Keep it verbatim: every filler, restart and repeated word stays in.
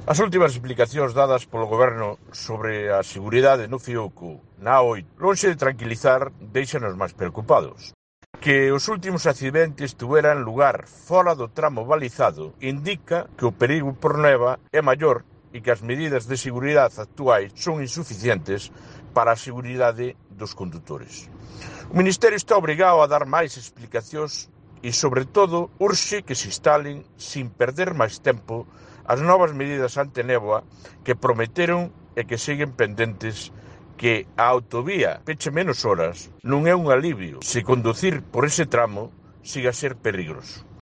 As últimas explicacións dadas polo Goberno sobre a seguridade no Fiuco na A oito, lonxe de tranquilizar, déixanos máis preocupados. Que os últimos accidentes tuveran lugar fora do tramo balizado indica que o perigo por neva é maior e que as medidas de seguridade actuais son insuficientes para a seguridade dos condutores. O Ministerio está obrigado a dar máis explicacións e, sobre todo, urxe que se instalen, sin perder máis tempo, as novas medidas antenéboa que prometeron e que seguen pendentes, que a autovía peche menos horas non é un alivio se conducir por ese tramo siga a ser perigoso.